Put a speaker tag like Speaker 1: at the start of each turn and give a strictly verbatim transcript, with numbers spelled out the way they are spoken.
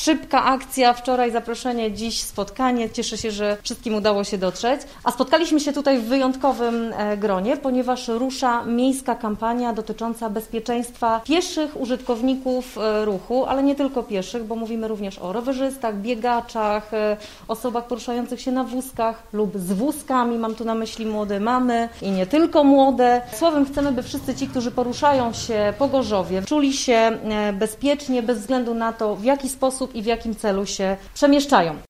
Speaker 1: szybka akcja, wczoraj zaproszenie, dziś spotkanie. Cieszę się, że wszystkim udało się dotrzeć. A spotkaliśmy się tutaj w wyjątkowym gronie, ponieważ rusza miejska kampania dotycząca bezpieczeństwa pieszych użytkowników ruchu, ale nie tylko pieszych, bo mówimy również o rowerzystach, biegaczach, osobach poruszających się na wózkach lub z wózkami, mam tu na myśli młode mamy i nie tylko młode. Słowem chcemy, by wszyscy ci, którzy poruszają się po Gorzowie, czuli się bezpiecznie bez względu na to, w jaki sposób i w jakim celu się przemieszczają.